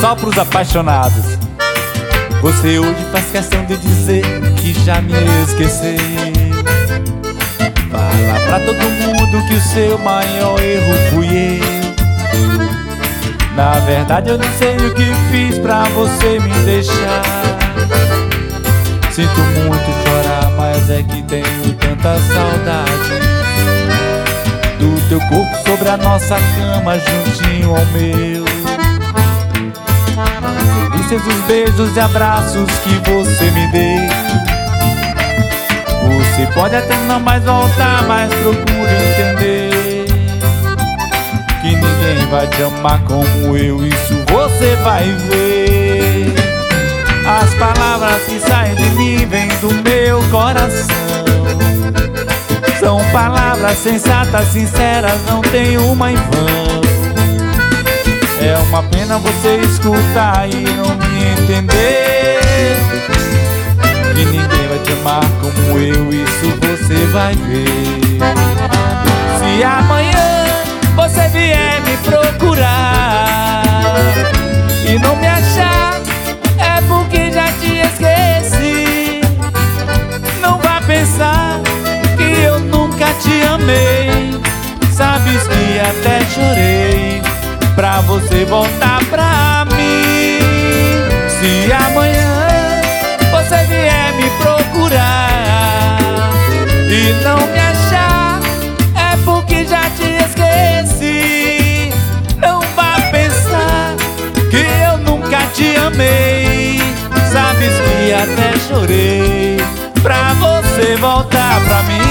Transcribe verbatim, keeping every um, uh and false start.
só pros apaixonados. Você hoje faz questão de dizer que já me esqueceu. Fala pra todo mundo que o seu maior erro fui eu. Na verdade eu não sei o que fiz pra você me deixar. Sinto muito chorar, mas é que tenho tanta saudade do teu corpo sobre a nossa cama, juntinho ao meu. As delícias, os beijos e abraços que você me deu. Você pode até não mais voltar, mas procure entender que ninguém vai te amar como eu, isso você vai ver. As palavras que saem de mim vêm do meu coração. São palavras sensatas, sinceras, não tem uma em vão. É uma pena você escutar e não me entender que ninguém vai te amar como eu, isso você vai ver. Se amanhã você vier me procurar e não me achar, é porque já te esqueci. Não vá pensar que eu nunca te amei. Sabes que até chorei pra você voltar pra mim. Se amanhã você vier me procurar e não me achar, é porque já te esqueci. Não vá pensar que eu nunca te amei. Sabes que até chorei pra você voltar pra mim.